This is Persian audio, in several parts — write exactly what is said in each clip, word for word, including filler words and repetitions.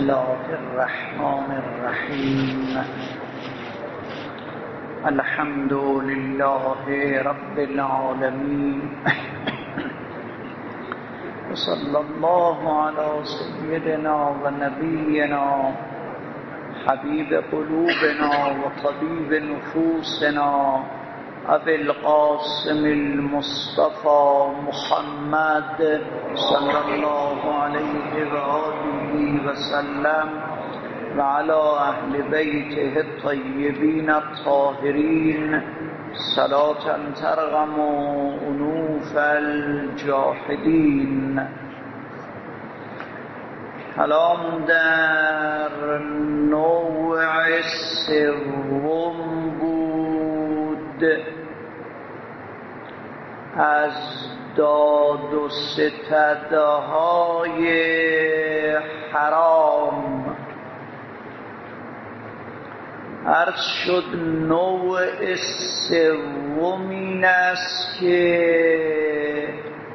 الله الرحمن الرحیم. الحمد لله رب العالمین و صلی الله علی سیدنا و نبینا حبیب قلوبنا و طبیب نفوسنا ابی القاسم المصطفى محمد صلی الله علیه و آله و سلم و علی اهل بیته الطیبین الطاهرین صلاة ترغم انوف الجاحدین. کلام در نوع سوم بود از داد و ستدهای حرام. عرض شد نوع سوم این است که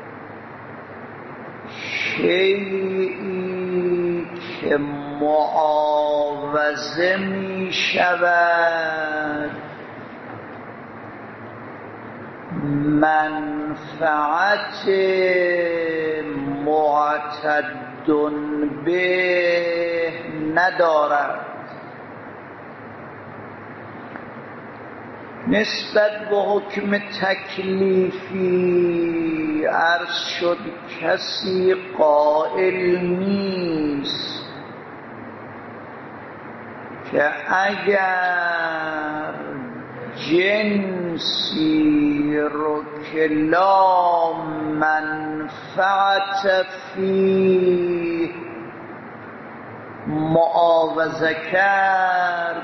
شیئی که معاوضه می شود منفعت معتد به ندارد. نسبت به حکم تکلیفی عرض شد کسی قائل نیست که اگر جنسی رو که لا منفعت فی معاوضه کرد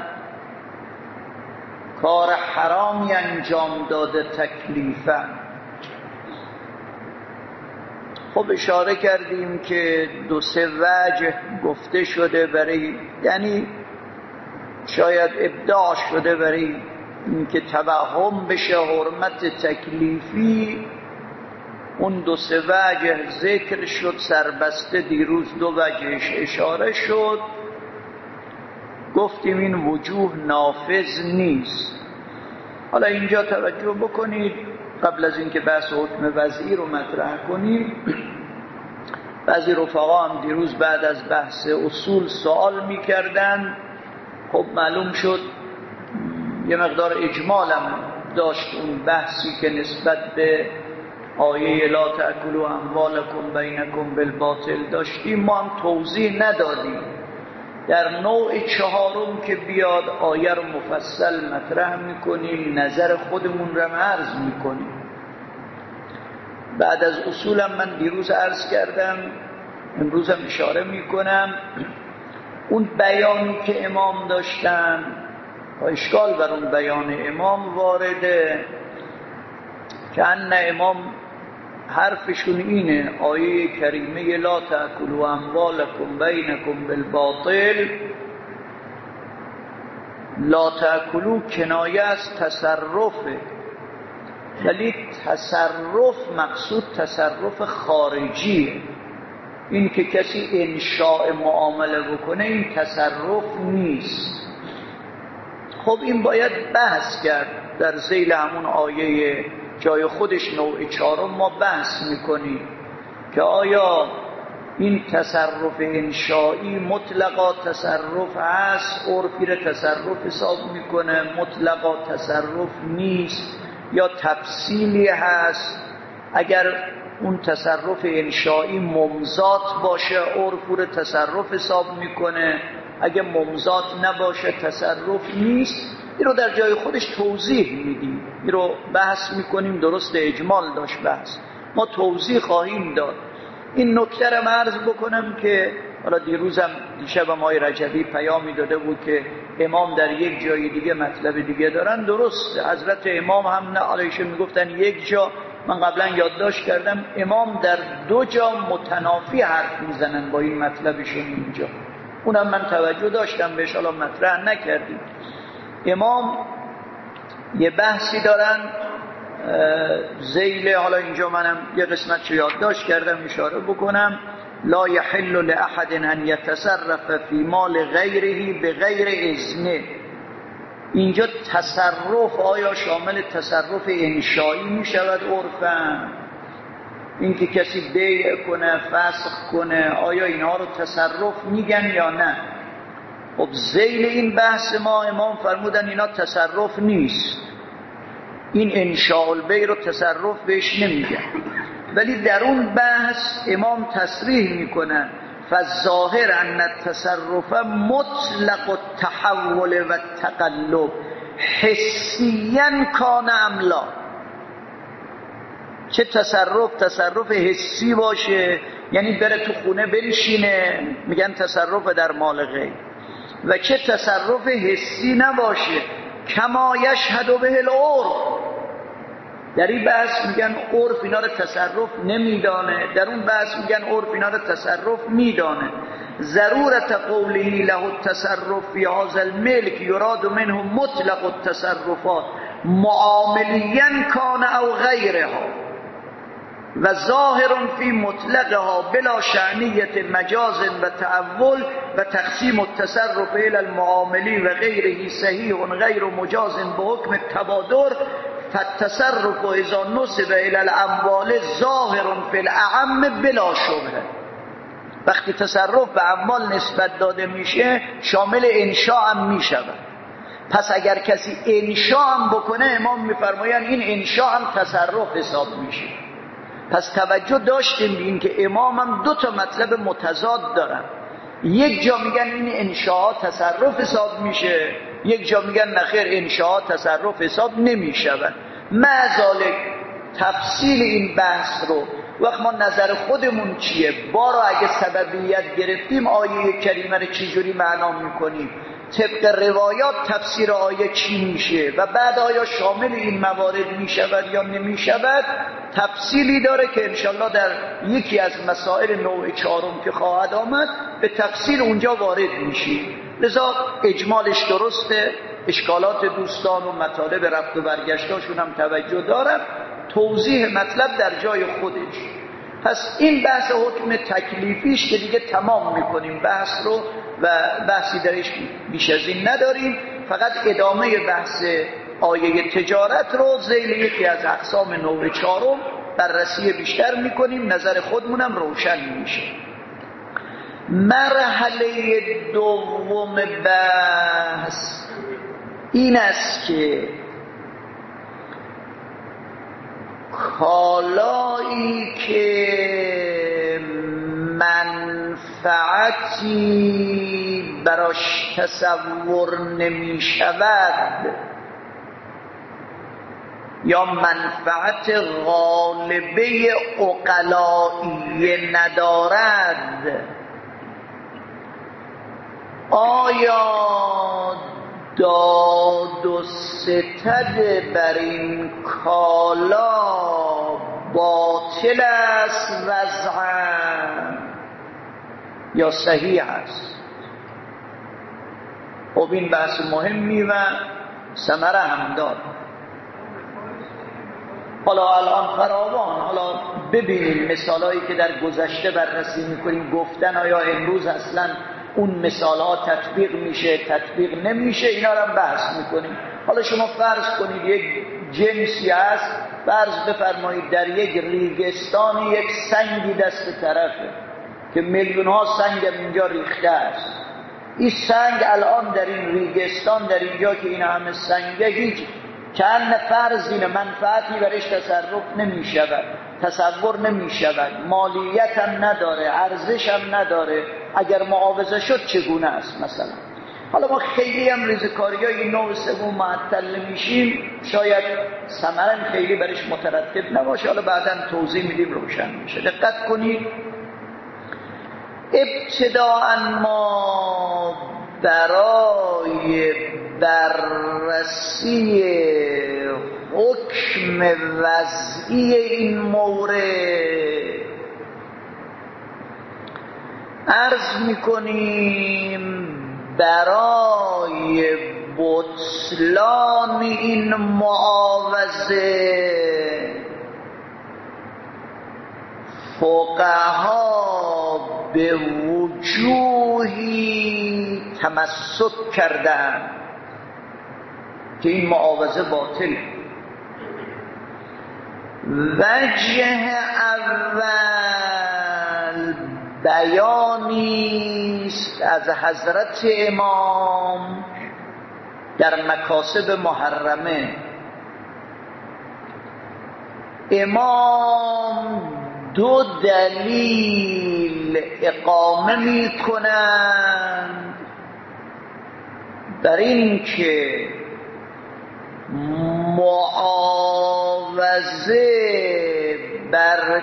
کار حرامی انجام داده تکلیفا. خب اشاره کردیم که دو سه وجه گفته شده برای، یعنی شاید ابداع شده برای اینکه توهم بشه حرمت تکلیفی. اون دو سه وجه ذکر شد، سربسته دیروز دو وجهش اشاره شد. گفتیم این وجوه نافذ نیست. حالا اینجا توجه بکنید قبل از اینکه بحث حکم وضعی رو مطرح کنیم. بعضی رفقا هم دیروز بعد از بحث اصول سوال میکردن. خب معلوم شد یه مقدار اجمالم داشت اون بحثی که نسبت به آیه لا تأکلوا اموالکم بینکم بالباطل داشتیم. ما هم توضیح ندادیم. در نوع چهارم که بیاد آیه رو مفصل مطرح میکنیم، نظر خودمون رو عرض میکنیم. بعد از اصولم من دیروز عرض کردم، امروز هم اشاره میکنم. اون بیانی که امام داشتن و اشکال بر اون بیان امام وارده که ان امام حرفشون اینه آیه کریمه لا تأکلوا اموالکم بینکم بالباطل. لا تأکلوا کنایه از تصرفه، ولی تصرف مقصود تصرف خارجیه. این که کسی انشاء معامله بکنه این تصرف نیست. خب این باید بحث کرد در ذیل همون آیه جای خودش نوع چهارم ما بحث میکنیم که آیا این تصرف انشایی مطلقا تصرف هست، عرفی را تصرف حساب میکنه، مطلقا تصرف نیست، یا تفصیلی هست. اگر اون تصرف انشایی ممزات باشه عرف را تصرف حساب میکنه، اگه ممزات نباشه تصرف نیست. این رو در جای خودش توضیح میدیم، این رو بحث میکنیم. درست اجمال داشت بحث، ما توضیح خواهیم داد. این نکته رو عرض بکنم که حالا دیروزم دیشب آقای رجبی پیامی داده بود که امام در یک جای دیگه مطلب دیگه دارن. درست حضرت امام هم نه علیشه میگفتن یک جا، من قبلا یادداشت کردم امام در دو جا متنافی حرف میزنن با این مطلبشون اینجا. اونم من توجه داشتم بهش، حالا مطرح نکردیم. امام یه بحثی دارن ذیل، حالا اینجا منم یه قسمت چه یادداشت کردم اشاره بکنم. لا یحل لأحد ان یتصرف فی مال غیره بغیر اذنه. اینجا تصرف آیا شامل تصرف انشایی می شود عرفاً؟ این که کسی بیع کنه، فسخ کنه، آیا اینها رو تصرف میگن یا نه؟ خب ذیل این بحث ما امام فرمودن اینا تصرف نیست، این انشاء البیع رو تصرف بهش نمیگن. ولی در اون بحث امام تصریح میکنن فالظاهر ان التصرف مطلق التحول و التقلب حسیاً کان ام لا. چه تصرف تصرف حسی باشه، یعنی بره تو خونه بنشینه، میگن تصرف در مال غیر، و چه تصرف حسی نباشه، کما یشهد به العرف. در این بحث میگن عرف اینا رو تصرف نمیدانه، در اون بحث میگن عرف اینا رو تصرف میدانه. ضرورت قوله له التصرف فی هذا الملک یراد منه مطلق التصرفات معاملیا کان او غیرها و ظاهر فی مطلقها بلا شأنیت مجاز و تعول و تقسیم التصرف الى المعاملی و غیره صحیح غیر مجاز به حکم التبادر. فالتصرف اذا نسب الى الاموال ظاهر فی الاعم بلا شبهه. وقتی تصرف به اموال نسبت داده میشه شامل انشاء هم میشود. پس اگر کسی انشاء هم بکنه امام میفرمایند این انشاء هم تصرف حساب میشه. پس توجه داشتیم این که امام هم دو تا مطلب متضاد دارن. یک جا میگن این انشاء تصرف حساب میشه، یک جا میگن نخیر انشاء تصرف حساب نمیشود. معذالک تفصیل این بحث رو وقت ما نظر خودمون چیه، بارا اگه سببیت گرفتیم آیه کریمه رو چجوری معنا میکنیم، طبق روایات تفسیر آیه چی میشه و بعد آیا شامل این موارد میشود یا نمیشود، تفصیلی داره که انشالله در یکی از مسائل نوع چهارم که خواهد آمد به تفصیل اونجا وارد میشیم. لذا اجمالش درسته، اشکالات دوستان و مطالب رفت و برگشتاشون هم توجه دارم، توضیح مطلب در جای خودش. پس این بحث حکم تکلیفیش که دیگه تمام میکنیم بحث رو و بحثی درش بیش از این نداریم، فقط ادامه بحث آیه تجارت رو ذیل یکی از اقسام نوع چهارم بررسی بیشتر میکنیم، نظر خودمونم روشن میشه. مرحله دوم بحث این است که کالایی که منفعتی براش تصور نمی شود یا منفعت غالبه عقلایی ندارد، آیا داد و ستد بر این کالا باطل است وضعاً یا صحیح است؟ خب این بحث مهمی و ثمره هم داد. حالا الان فراوان، حالا ببینیم مثالایی که در گذشته بررسی میکنیم گفتن آیا امروز اصلا اون مثال ها تطبیق میشه تطبیق نمیشه، اینا رو هم بحث میکنیم. حالا شما فرض کنید یک جنسی هست، فرض بفرمایید در یک ریگستانی یک سنگی دست طرفه که میلیون ها سنگ اینجا ریخته است. این سنگ الان در این ریگستان، در اینجا که این همه سنگه، هیچ چند فرض اینه منفعتی برش تصرف نمی شود، تصور نمی شود، مالیت هم نداره، ارزش هم نداره. اگر معاوضه شد چگونه است مثلا؟ حالا ما خیلی هم ریزکاری های نوع سوم معطل میشیم، شاید ثمره خیلی برش مترتب نباشه، حالا بعدا توضیح میدیم روشن میشه. دقت کنید، ابتداء ما برای بررسی حکم وضعی این مورد عرض میکنیم برای بطلان این معاوضه فقها به وجوهی تمسک کردند که این معاوضه باطله. وجه اول بیانی است از حضرت امام در مکاسب محرمه. امام دو دلیل اقامه می کنند بر این که معاوضه بر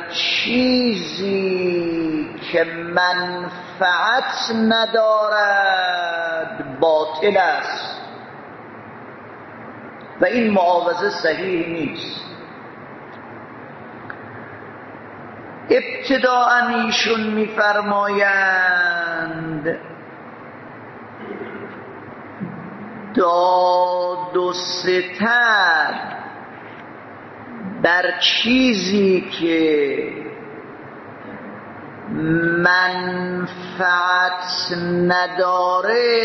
چیزی که منفعت ندارد باطل است و این معاوضه صحیح نیست. ابتداءً ایشون می‌فرمایند داد و ستد بر چیزی که منفعت نداره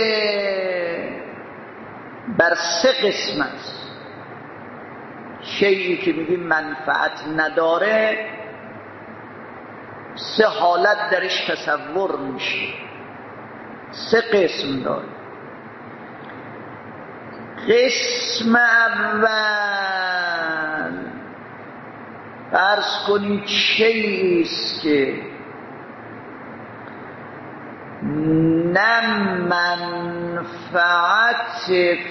بر سه قسم است. شیئی که میگیم منفعت نداره سه حالت درش تصور میشه، سه قسم داره. قسم اول فرض کنید چیزی است که نه منفعت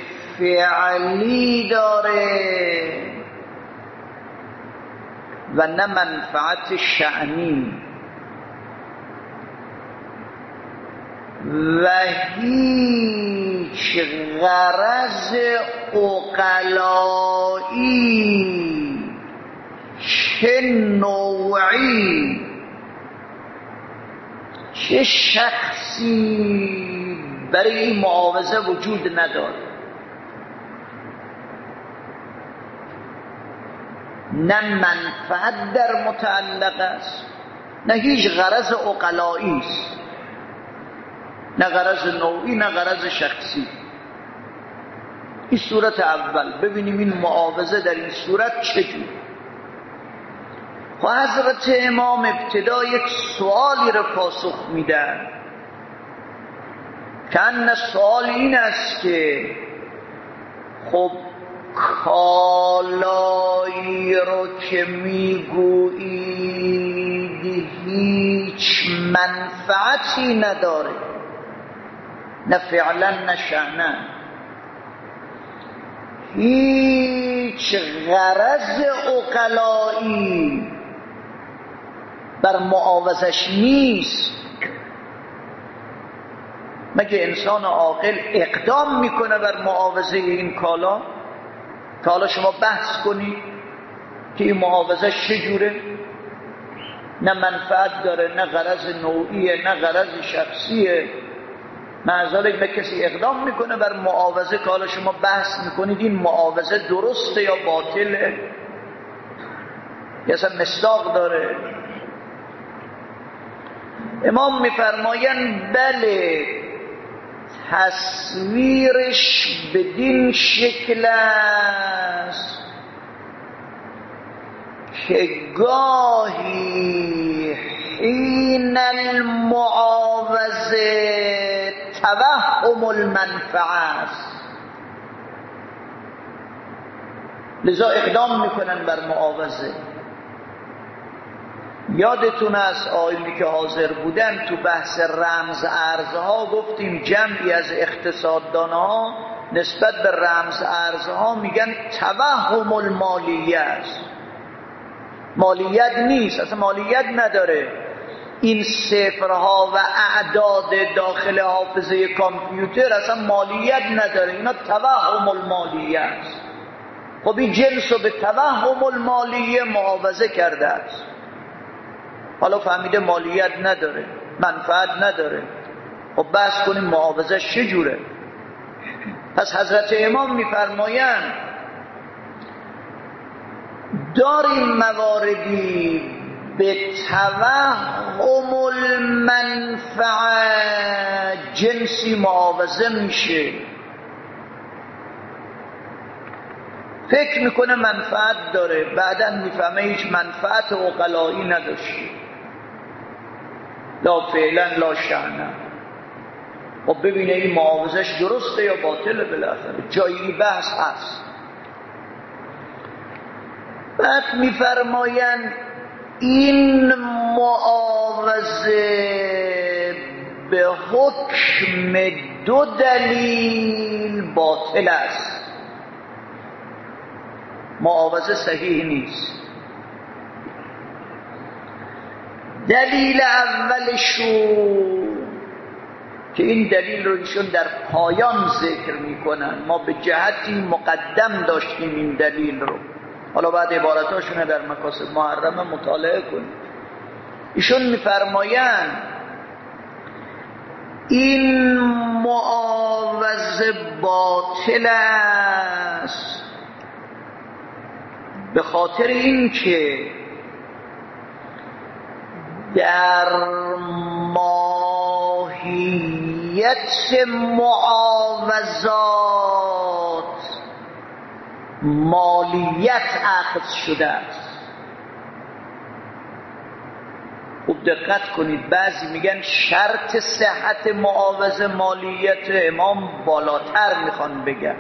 فعلی داره و نه منفعت شأنی و هیچ غرض عقلایی چه نوعی چه شخصی برای این معاوضه وجود نداره. نه منفعت در متعلق است، نه هیچ غرض عقلایی است، نه غرض نوعی نه غرض شخصی. این صورت اول. ببینیم این معاوضه در این صورت چجور. خب حضرت امام ابتدا یک سوالی رو پاسخ میدن که ان سوال این است که خب کالایی رو که میگویید هیچ منفعتی نداره، نه فعلا نه شأنا، هیچ غرض عقلایی بر معاوضش نیست، مگه انسان عاقل اقدام میکنه بر معاوضه این کالا؟ که حالا شما بحث کنید که این معاوضه چجوره؟ نه منفعت داره، نه غرض نوعیه، نه غرض شخصیه. معذالک نه کسی اقدام میکنه بر معاوضه که حالا شما بحث میکنید این معاوضه درسته یا باطله یا اصلا مصداق داره. امام میفرمایند بله، تصویرش بدین شکل است که گاهی حین المعاوضه توهم المنفعه است، لذا اقدام میکنن بر معاوضه. یادتون از آیمی که حاضر بودن تو بحث رمز ارزها گفتیم جمعی از اقتصاددانها نسبت به رمز ارزها میگن توهم المالیه است، مالیت نیست، اصلا مالیت نداره. این صفرها و اعداد داخل حافظه کامپیوتر اصلا مالیت نداره، اینا توهم المالیه است. خب این جنس رو به توهم المالیه معاوضه کرده است. حالا فهمیده مالیت نداره، منفعت نداره. خب بحث کنیم معاوضه چجوره. پس حضرت امام میفرمایند داریم مواردی به توهم المنفعه جنسی معاوضه میشه، فکر میکنه منفعت داره، بعدا میفهمه هیچ منفعت عقلایی نداشته. لا فعلا لا شأنا. خب ببینه این معاوضش درسته یا باطله، بالاخره جایی بحث هست. بعد میفرمایند این معاوضه به حکم دو دلیل باطل است، معاوضه صحیح نیست. دلیل اولشون که این دلیل رو ایشون در پایان ذکر میکنن، ما به جهتی مقدم داشتیم این دلیل رو، حالا بعد عبارتاشون در مکاسب محرمه مطالعه کنیم. ایشون میفرمایند این معاوضه باطل است به خاطر این که در ماهیت معاوضات مالیت اخذ شده است. خوب دقت کنید، بعضی میگن شرط صحت معاوضه مالیت، امام بالاتر میخوان بگن.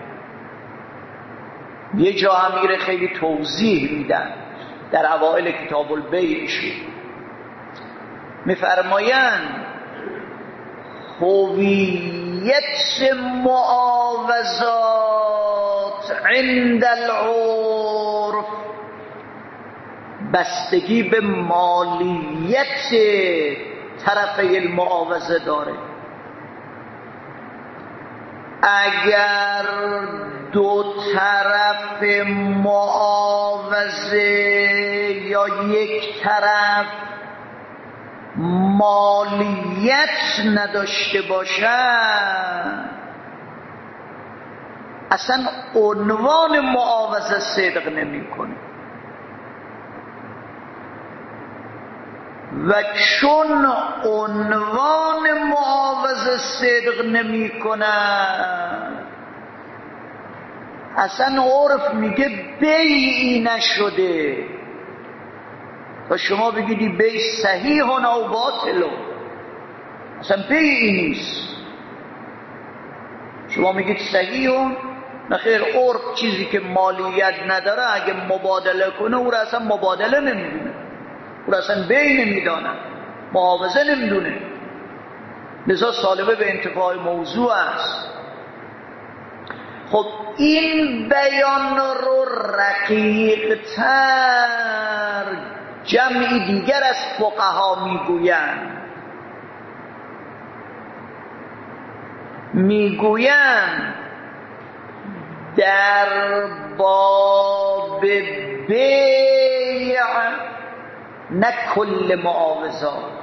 یه جا هم میره خیلی توضیح میدن در اوائل کتاب البیعشون، میفرمایند هویت معاوضات عند العرف بستگی به مالیت طرفی المعاوضه داره. اگر دو طرف معاوضه یا یک طرف مالیت نداشته باشن، اصلا عنوان معاوضه صدق نمیکنه. و چون عنوان معاوضه صدق نمیکنه، اصلا عرف میگه بیعی نشده. و شما بگیدی بیع صحیح و باطل، اصلا بیعی نیست. شما میگید صحیح نه خیر، عرف چیزی که مالیت نداره اگه مبادله کنه او را اصلا مبادله نمیدونه، او را اصلا بیع نمیدانه، معاوضه نمیدونه. لذا سالبه به انتفاع موضوع است. خب این بیان رو رقیق تر جمعی دیگر از فقها میگویند، میگویند در باب بیع نه کل معاوضات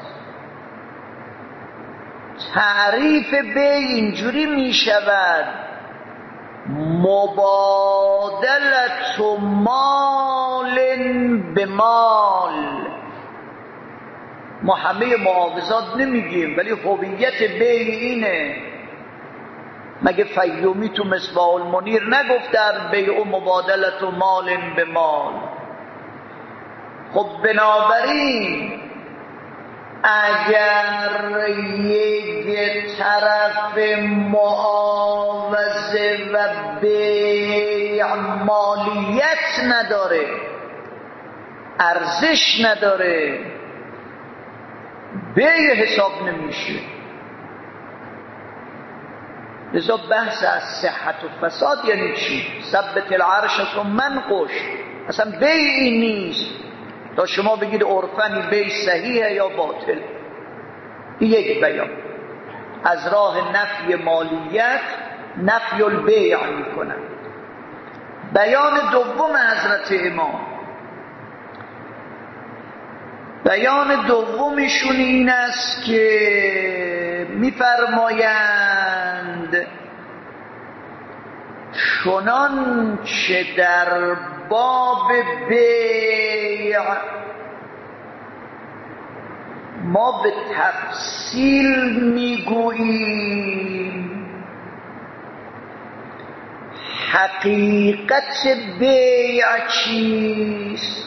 تعریف بیع اینجوری میشود: مبادلت مال به مال. ما همه معاوضات نمیگیم، ولی هویت بیع اینه. مگه فیومی تو مصباح المنیر نگفت در بیع و مبادلت مال به مال؟ خب بنابراین اگر یک طرف معاوضه و بیع مالیت نداره، ارزش نداره، بیع حساب نمیشه. لذا بحث از صحت و فساد یعنی چی؟ ثبت العرش ثم انقش، اصلا بیعی نیست تا شما بگید عرفاً بیع صحیحه یا باطل. این یک بیان از راه نفی مالیت نفی البیع میکنن. بیان دوم حضرت امام، بیان دومشون این است که میفرمایند چنان چه در باب بیع ما به تفصیل میگوییم حقیقت بیع چیست.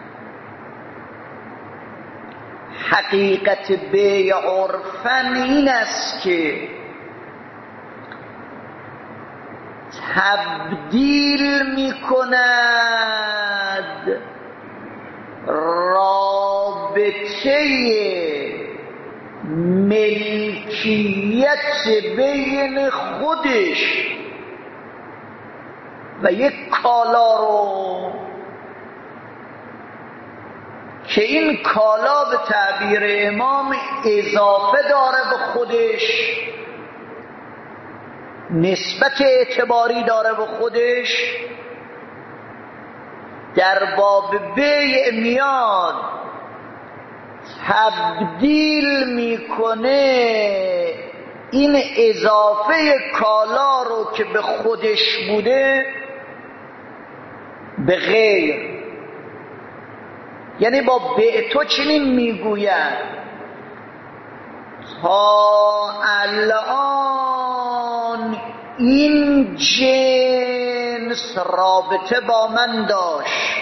حقیقت بیع عرفاً این است که تبدیل می کند رابطه ملکیت بین خودش و یک کالا رو که این کالا به تعبیر امام اضافه داره به خودش، نسبت اعتباری داره به خودش، در باب بیع میاد تبدیل میکنه این اضافه کالا رو که به خودش بوده به غیر. یعنی با بیع تو چنین میگوید تا الان این جنس رابطه با من داشت،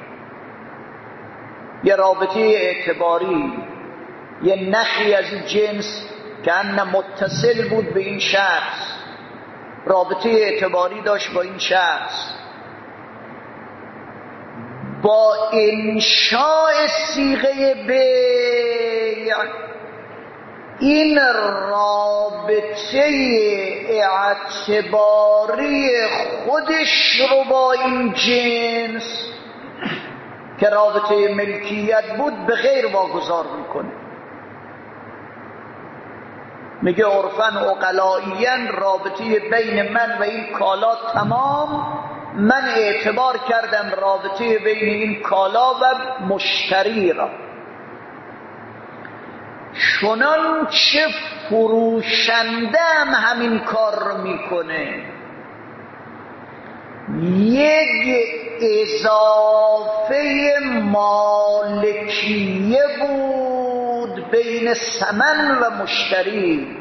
یه رابطه اعتباری، یه نخی از این جنس که ان متصل بود به این شخص، رابطه اعتباری داشت با این شخص. با انشاء صیغه بیع این رابطه اعتباری خودش رو با این جنس که رابطه ملکیت بود به غیر واگذار میکنه. میگه عرفاً عقلائیاً رابطه بین من و این کالا تمام، من اعتبار کردم رابطه بین این کالا و مشتری را، چنان چه فروشنده هم همین کار رو میکنه. یک اضافه مالکیه بود بین ثمن و مشتری.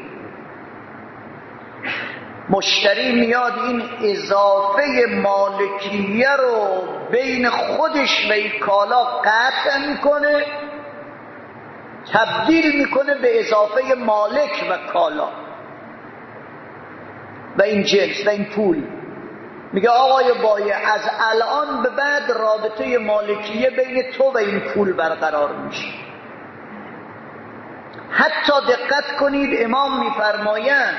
مشتری میاد این اضافه مالکیه رو بین خودش و این کالا قطع میکنه، تبدیل میکنه به اضافه مالک و کالا و این جنس و این پول. میگه آقای بایع از الان به بعد رابطه مالکیه بین تو و این پول برقرار میشه. حتی دقت کنید امام میفرمایند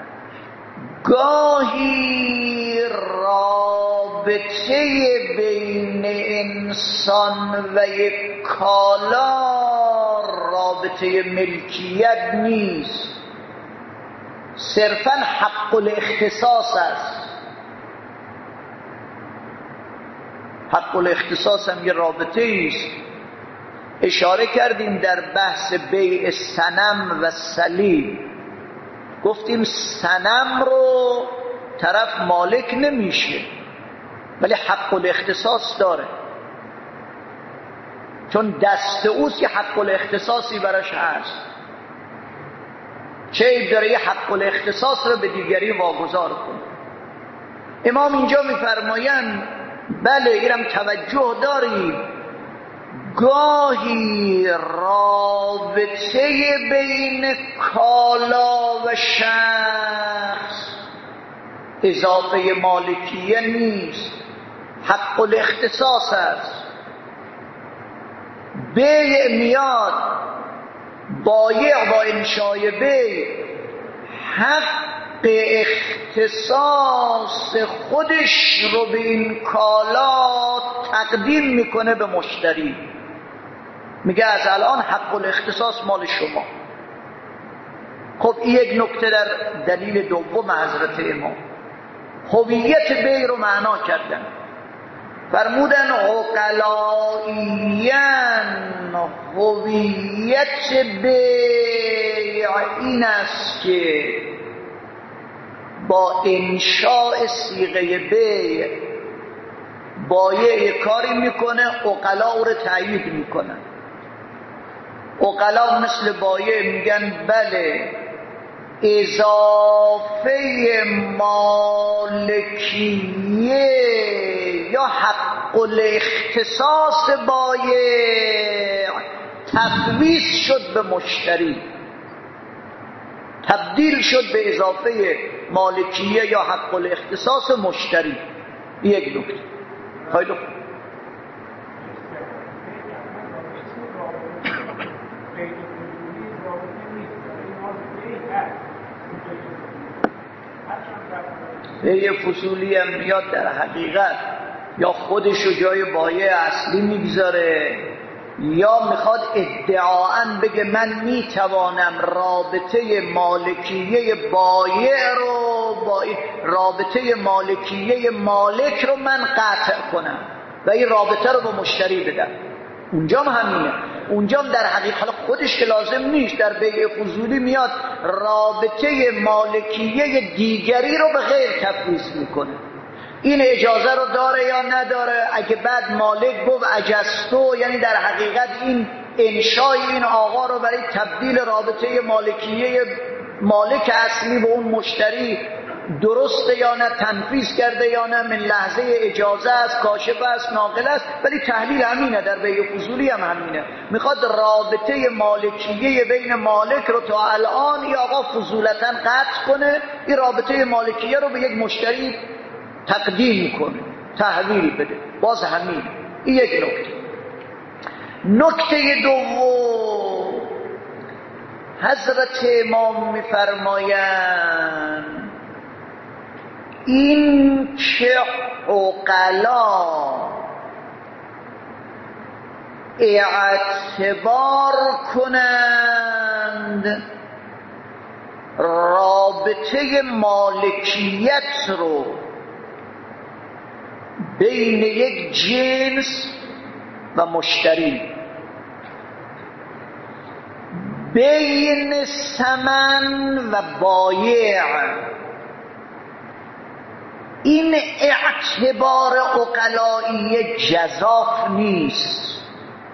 گاهی رابطه بین انسان و یک کالا رابطه ملکیت نیست، صرفاً حق الاختصاص است. حق الاختصاص هم یه رابطه است. اشاره کردیم در بحث بیع صنم و صلیب، گفتیم صنم رو طرف مالک نمیشه ولی حق الاختصاص داره، چون دست اوست یه حق الاختصاصی براش هست. چه عیب داره یه حق الاختصاص رو به دیگری واگذار کنه؟ امام اینجا میفرمایند بله اینم توجه دارید، گاهی رابطه بین کالا و شخص اضافه مالکیه نیست، حق الاختصاص است. بیع میاد، بایع با انشای بیع حق اختصاص خودش رو به این کالا تقدیم میکنه به مشتری. میگه از الان حق الاختصاص مال شما. خب این یک نکته در دلیل دوم حضرت امام. هویت بیع رو معنا کردن، فرمودن عقلائیان هویت بیع این است که با انشاء صیغه بیع بایع کاری میکنه، عقلا او رو تایید میکنن. عقلا مثل بایع میگن بله اضافه مالکیه یا حق الاختصاص بایع تفویض شد به مشتری، تبدیل شد به اضافه مالکیه یا حق الاختصاص مشتری. یک نکته خیلی خوب. یه فصولی هم میاد در حقیقت یا خودشو جای بایع اصلی میگذاره یا میخواد ادعااً بگه من میتوانم رابطه مالکیه بایع رو با رابطه مالکیه مالک رو من قطع کنم و این رابطه رو به مشتری بدم. اونجا هم همینه، اونجا هم در حقیقت خودش که لازم نیست، در بیع فضولی میاد رابطه مالکیه دیگری رو به غیر تفویض میکنه. این اجازه رو داره یا نداره؟ اگه بعد مالک گفت اجستو، یعنی در حقیقت این انشای این آقا رو برای تبدیل رابطه مالکیه مالک اصلی به اون مشتری درسته یا نه، تنفیذ کرده یا نه، من لحظه اجازه است، کاشف است، ناقل است. ولی تحلیل همینه، در بیع فضولی هم همینه، میخواد رابطه مالکیه بین مالک رو تا الان یا آقا فضولتا قطع کنه، این رابطه مالکیه رو به یک مشتری تقدیم کنه، تحویل بده. باز همین. این یک نکته. نکته دوم، حضرت امام میفرمایند این که عقلا اعتبار کنند رابطه مالکیت رو بین یک جنس و مشتری، بین ثمن و بایع، این اعتبار عقلایی جزاف نیست.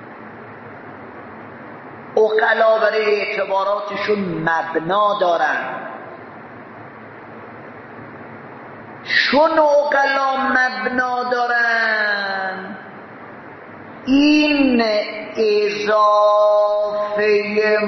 عقلا برای اعتباراتشون مبنا دارن. چون عقلا مبنا دارن، این اضافه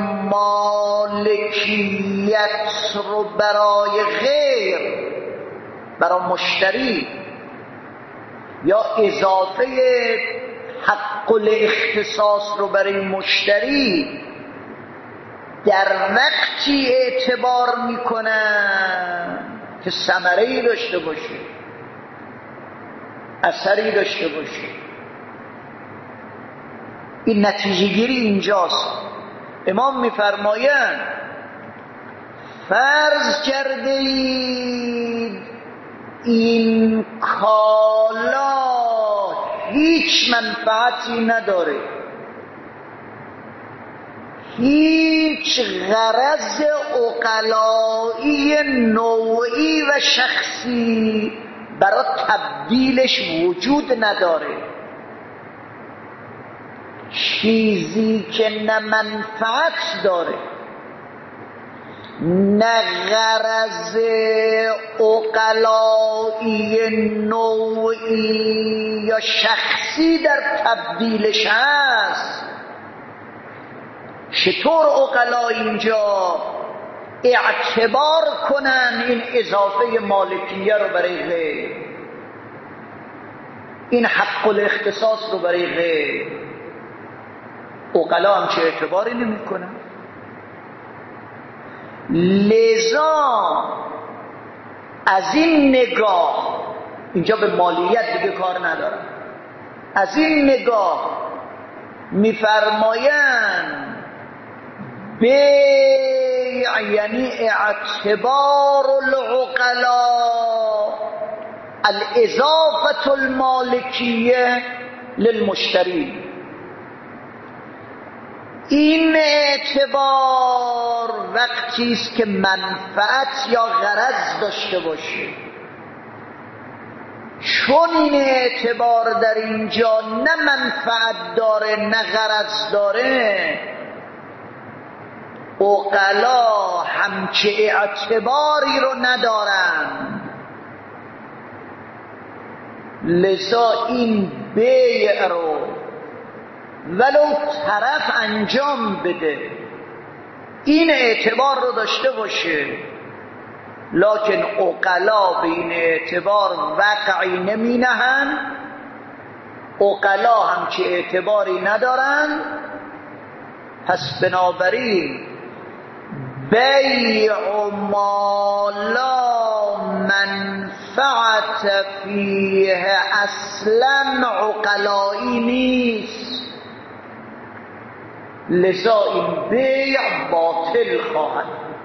مالکیت رو برای غیر، برای مشتری، یا اضافه حق الاختصاص رو برای مشتری در وقتی اعتبار میکنن که ثمره‌ای داشته باشه، اثری داشته باشه. این نتیجه گیری اینجاست. امام میفرمایند فرض کرده اید این کالا هیچ منفعتی نداره، هیچ غرض عقلایی نوعی و شخصی برای تبدیلش وجود نداره. چیزی که نه منفعت داره نه غرض عقلایی نوعی یا شخصی در تبدیلش هست، چطور عقلا اینجا اعتبار کنن این اضافه مالکیه رو برای غیر، این حق الاختصاص رو برای غیر؟ عقلا هم چه اعتباری نمی کنن. لذا از این نگاه، اینجا به مالیت دیگه کار ندارم، از این نگاه میفرمایند بیع یعنی اعتبار العقلاء الاضافه المالکیه للمشتری. این اعتبار وقتی است که منفعت یا غرض داشته باشه. چون این اعتبار در اینجا نه منفعت داره نه غرض داره، عقلا همچه اعتباری رو ندارن، لذا این بیع رو ولو طرف انجام بده این اعتبار رو داشته باشه، لکن عقلا به این اعتبار وقعی نمی نهن، عقلا همچه اعتباری ندارن. پس بنابراین بیع ما لا منفعت فیه اصلا عقلایی نیست، لذا این بیع باطل خواهد.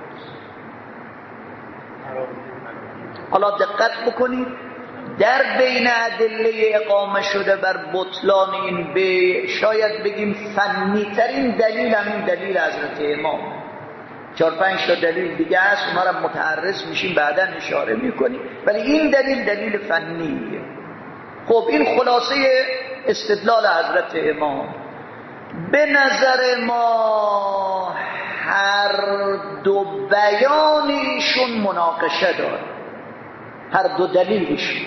حالا دقت بکنید، در بین ادله اقامه شده بر بطلان این بیع شاید بگیم فنی ترین دلیل همین دلیل حضرت امام. چهار پنج تا دلیل دیگه هست، اونا رو متعرض میشیم بعدا اشاره میکنیم، ولی این دلیل دلیل فنیه. خب این خلاصه استدلال حضرت امام. به نظر ما هر دو بیانیشون مناقشه داره، هر دو دلیلشون،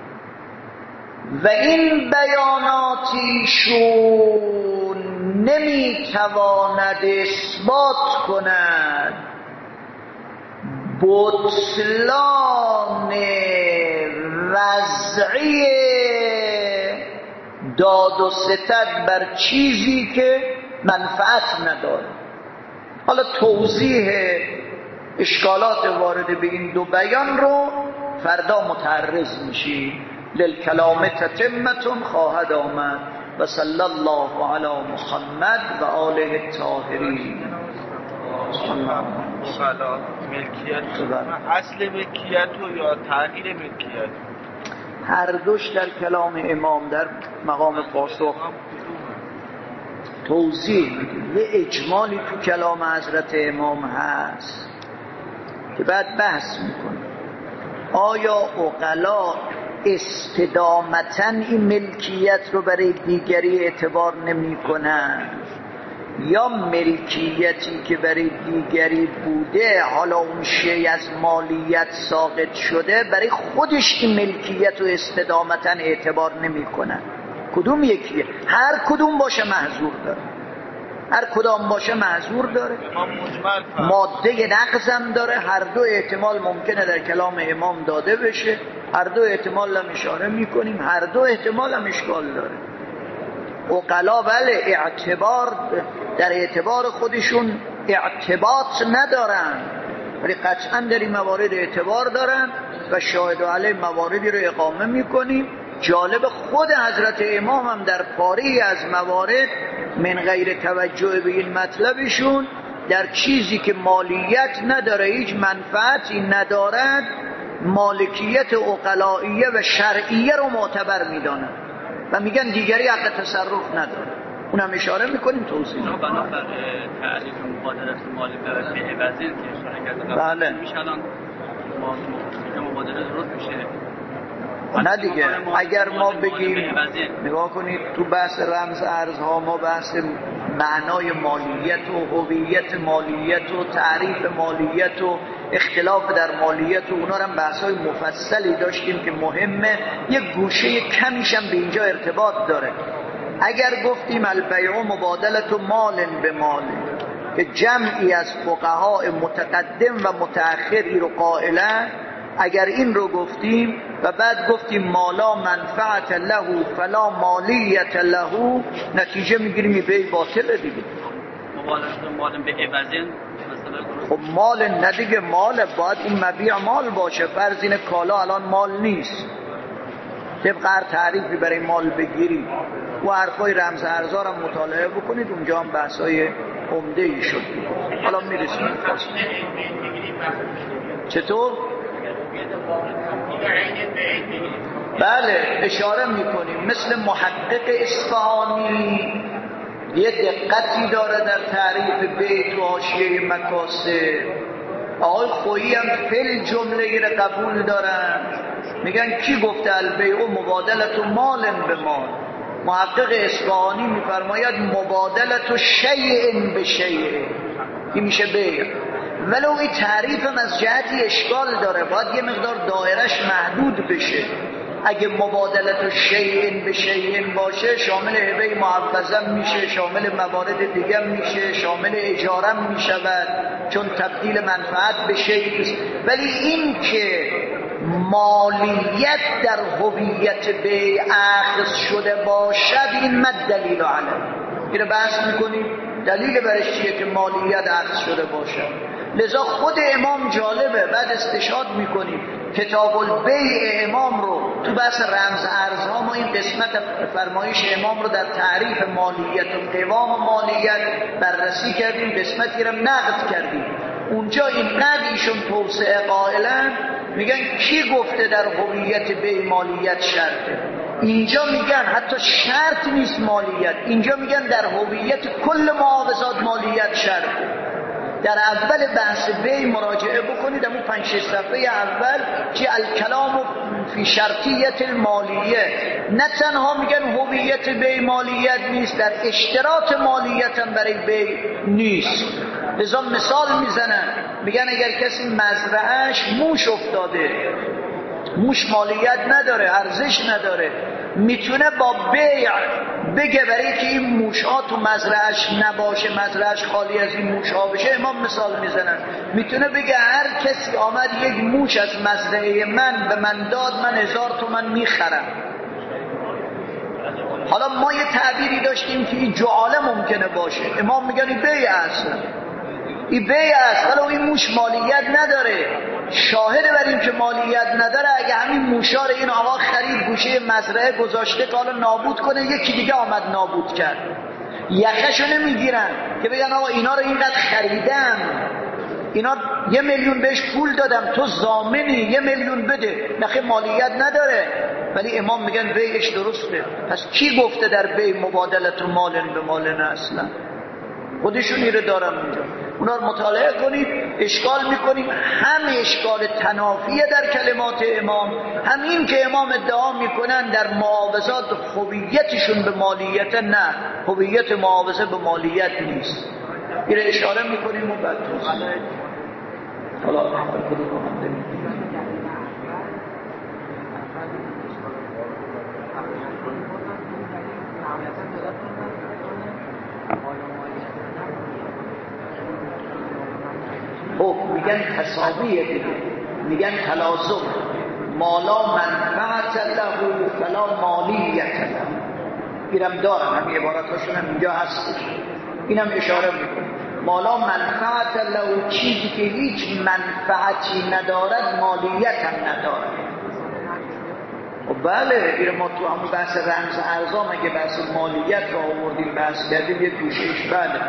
و این بیاناتیشون نمیتواند اثبات کند بطلان وضعی داد و ستد بر چیزی که منفعت نداره. حالا توضیح اشکالات وارد به این دو بیان رو فردا متعرض میشی. للکلام تتمتون خواهد آمد. و صلی الله علی محمد و آله الطاهرین. حالا ملکیت اصل ملکیت و یا تغییر ملکیت هر دوش در کلام امام در مقام پاسخ توضیح میده. یه اجمالی تو کلام حضرت امام هست که بعد بحث میکنه آیا عقلا استدامتاً این ملکیت رو برای دیگری اعتبار نمی کنن، یا ملکیتی که برای دیگری بوده حالا اون شیء از مالیت ساقط شده برای خودش این ملکیت و استدامتاً اعتبار نمی کنن. کدوم یکیه؟ هر کدوم باشه محظور داره، هر کدام باشه معذور داره، ماده نقضم داره. هر دو احتمال ممکنه در کلام امام داده بشه، هر دو احتمال هم اشاره میکنیم، هر دو احتمال هم اشکال داره. عقلا بله اعتبار در اعتبار خودشون اعتباط ندارن، ولی قطعا در این موارد اعتبار دارن و شاهد علیه مواردی رو اقامه میکنیم. جالب خود حضرت امام هم در پاری از موارد من غیر توجه به این مطلبشون در چیزی که مالیت نداره، هیچ منفعتی ندارد، مالکیت عقلائیه و شرعیه رو معتبر میدانن و میگن دیگری حق تصرف نداره. اونم اشاره میکنیم توضیح شما بنابر تعریف مبادلت مالی به عوضی که اشاره کردن بله میشه الان مبادله درست میشه؟ نه دیگه. اگر ما بگیم نگاه کنید تو بحث رمز ارزها ما بحث معنای مالیت و هویت مالیت و تعریف مالیت و اختلاف در مالیت و اونا هم بحث‌های مفصلی داشتیم که مهمه. یک گوشه کمیش هم به اینجا ارتباط داره. اگر گفتیم البیع مبادلت مال به مال که جمعی از فقهای متقدم و متأخری رو قائلن، اگر این رو گفتیم و بعد گفتیم مالا منفعت له فلا مالیت له، نتیجه میگیریم این بیع باطله دیگه. مبادلت مال به عوضی خب مال نه دیگه، مال باید این مبیع مال باشه. فرض اینه کالا الان مال نیست، طبق هر تعریفی برای مال بگیری و حرفای رمز ارزها رو مطالعه بکنید، اونجا هم بحثای عمده ای شد. حالا میرسیم چطور؟ بله اشاره میکنیم مثل محقق اصفهانی یه دقتی داره در تعریف بیت و حاشیه مکاسب. آقای خویی هم فل جمله را قبول دارن، میگن کی گفته البیع مبادلت مال به مال؟ محقق اصفهانی میفرماید مبادلت شیء به شیء، این میشه بیع. ولو این تعریف از جهتی اشکال داره، باید یه مقدار دایرش محدود بشه. اگه مبادلت و شیئن به شیئن باشه شامل هبه معوضه میشه، شامل موارد دیگه میشه، شامل اجاره میشود چون تبدیل منفعت به شیء است. ولی این که مالیت در هویت بیع اخذ شده باشد این مد دلیل علیه. این رو بحث میکنیم دلیل برش چیه که مالیت اخذ شده باشد. لذا خود امام جالبه، بعد استشهاد میکنیم کتاب البیع امام رو تو بحث رمز ارزها ما این قسمت فرمایش امام رو در تعریف مالیت و قوام مالیت بررسی کردیم، قسمتی رو نقد کردیم. اونجا این نقدیشون توسعه قائلن، میگن کی گفته در هویت بیع مالیت شرطه؟ اینجا میگن حتی شرط نیست مالیت، اینجا میگن در هویت کل معاوضات مالیت شرطه. در اول بحث بیع مراجعه بکنید، اما پنج شش صفحه اول که الکلام فی شرطیت المالیه، نه تنها میگن هویت بیع مالیت نیست، در اشتراط مالیت هم برای بیع نیست. لذا مثال میزنن، میگن اگر کسی مزرعهش موش افتاده، موش مالیت نداره، ارزش نداره، میتونه با بیع بگه برای که این موشها تو مزرعهش نباشه، مزرعهش خالی از این موشها بشه. امام مثال میزنن، میتونه بگه هر کسی آمد یک موش از مزرعه من به من داد، من هزار تومن میخرم. حالا ما یه تعبیری داشتیم که این جعاله ممکنه باشه، امام میگن این بیع است، این بیع است، ولی این موش مالیت نداره. شاهد بر این که مالیت نداره اگه همین موشا رو این آقا خرید گوشه مزرعه گذاشته که حالا نابود کنه، یکی دیگه آمد نابود کرد، یخشو نمیگیرن که بگن آقا اینا رو اینقدر خریدم، اینا یه میلیون بهش پول دادم، تو ضامنی یه میلیون بده، نخه مالیت نداره. ولی امام میگن بیعش درسته. پس کی گفته در بیع مبادلت مال به مال نه؟ اصلا خودشون ایره دارن اونجا. اونا رو مطالعه کنید، اشکال میکنیم. هم اشکال تنافیه در کلمات امام، همین که امام ادعا میکنن در معاوضات هویتشون به مالیت، نه، هویت معاوضه به مالیت نیست. ایره اشاره میکنیم و بعد توضیح. حالا کدوم کننده میکنیم خب میگن تساویه دیگه، میگن تلازم، مالا منفعت له فلا مالیت له. اینم دارن، هم عباراتاشون هم اینجا هستش، اینم اشاره میکنه. مالا منفعت له، چیزی که هیچ منفعتی ندارد مالیت هم ندارد. خب بله، این ما تو همون بحث رمز ارزا مگه بحث مالیت رو آوردیم بحث کردیم، یه توشهش بله.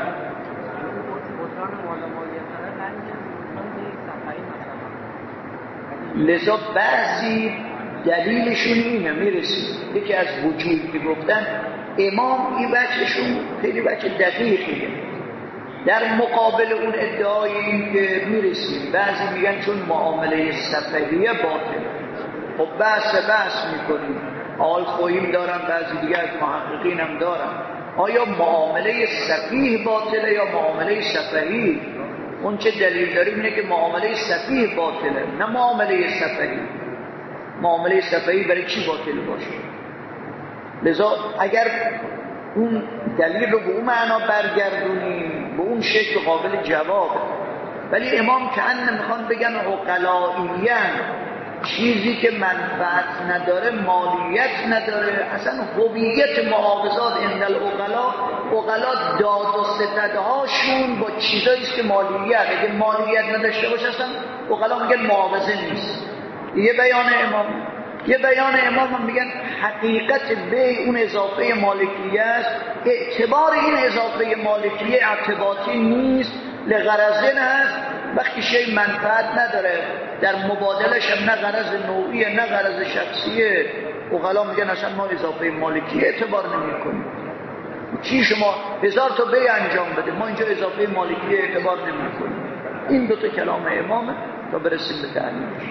لذا بعضی دلیلشون اینه، میرسیم یکی از وجود که گفتن امام این بچهشون خیلی بچه دقیقیه در مقابل اون ادعای این که میرسیم. بعضی میگن چون معامله سفهیه باطل. خب بحث بحث میکنیم، آل خوییم دارن، بعضی دیگه از محققین هم دارن، آیا معامله سفیه باطله یا معامله سفهی؟ اون چه دلیل داریم اینه که معامله سفیه باطله، نه معامله سفهی. معامله سفهی برای چی باطل باشه؟ لذا اگر اون دلیل رو به اون معنا برگردونیم به اون شکل قابل جوابه. ولی امام که ان میخوان بگن عقلائیان، چیزی که منفعت نداره مالیت نداره. اصلا هویت معاوضات عند العقلا، عقلا داد و ستدهاشون با چیزایی است که مالیت، اگه مالیت نداشته باشه اصلا عقلا میگن معاوضه نیست. یه بیان امام، یه بیان امام هم میگن حقیقت بیع اون اضافه مالکیه است، اعتبار این اضافه مالکیه ارتباطی نیست، لغرضن هست. وقتی شی منفعت نداره در مبادلش هم نه غرض نوعیه نه غرض شخصیه، عقلا میگن اصلا ما اضافه مالکیه اعتبار نمی کنیم. چی شما هزار تا بیع انجام بده، ما اینجا اضافه مالکیه اعتبار نمی کنیم. این دوتا کلام امامه تا برسیم به تعلیمش.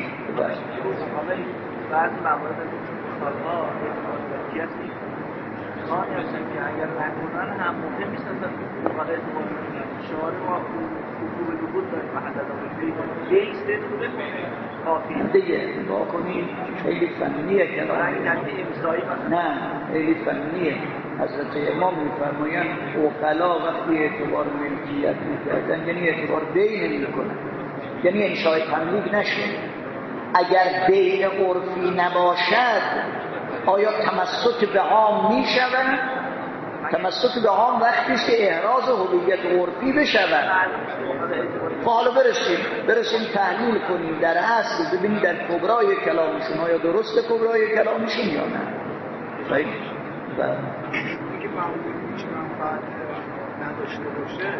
بعضی موارد کارها مالکیت نیست، کاری هستن که اگر نکنن هم موقع میسازن مقاله اعتبار نمیگن. شعار ما حقوق نبود داریم محدد آمده یک سه طول کافی دیگه نگاه کنید خیلی فنیه که نه خیلی فنیه. حضرت امام میفرمایند عقلا وقتی اعتبار ملکیت میکردن یعنی اعتبار بین نمیکنن، یعنی انشای تملیک نشد. اگر بین عرفی نباشد آیا تمسک به عام میشود؟ تمسک به عام وقتی است که احراز هویت عرفی بشود. حالا برسیم برسیم تحلیل کنیم در اصل، ببینید در کبرای کلامشون آیا درست کبرای کلامشون یا نه. خیلی بله که معمولی چه منفعت نداشته باشه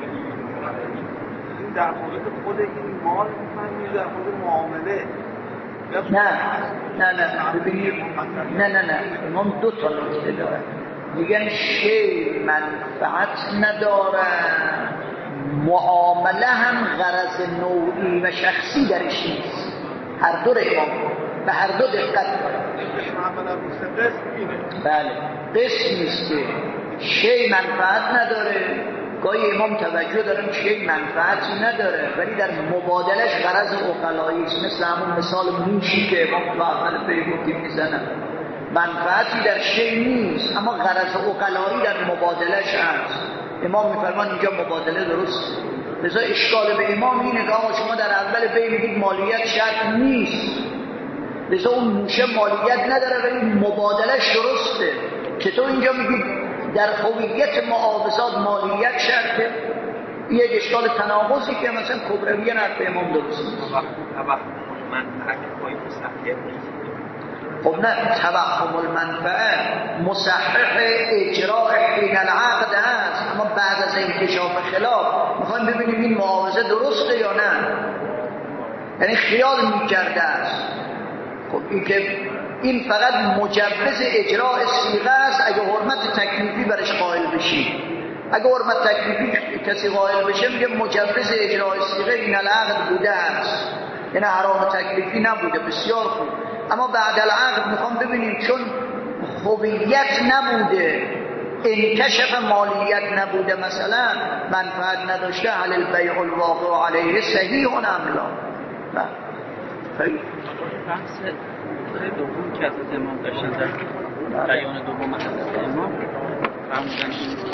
این در مورد خود این مال میفهمید، در مورد معامله نه نه نه ببینید نه نه نه امام دو تا نکته دارن. میگن شی منفعت نداره، معامله هم غرض نوعی و شخصی درش نیست. هر دو امام به هر دو دقت کنید. بله قسم نیست که شی منفعت نداره، گاهی امام توجه دارن شی منفعتی نداره ولی در مبادلش غرض عقلایی است، مثل همون مثال موشی که امام تو اول پیگفتی میزنن. منفعتی در شی نیست اما غرض عقلایی در مبادلش هست. امام میفرمان اینجا مبادله درست. لذا اشکال به امام اینه که آقا شما در اول بی میگید مالیت شرط نیست، لذا اون موشه مالیت نداره ولی مبادلش درسته. چطور اینجا میگید در هویت معاوضات مالیت شرطه؟ یک اشکال تناقضی که مثلا کبرویه نرفه امام درست نیست. خب نه توهم المنفعه مصحح اجراء حین العقد هست، اما بعد از انکشاف خلاف میخوایم ببینیم این معاوضه درسته یا نه، یعنی خیال میکرده است. خب این که این فقط مجوز اجراء صیغه است اگه حرمت تکلیفی برش قائل بشی. اگه حرمت تکلیفی کسی قائل بشه میگه مجوز اجراء صیغه این العقد بوده است، یعنی حرام تکلیفی نبوده. بسیار خوب. اما بعد العقد میخوام ببینیم چون هویت نبوده، انکشف مالیت نبوده، مثلا منفعت نداشته، هل البیع الواقع علیه صحیح و املا. نه خیلی بحث دوم که از امام داشتن در بیان دوم از امام فرمودن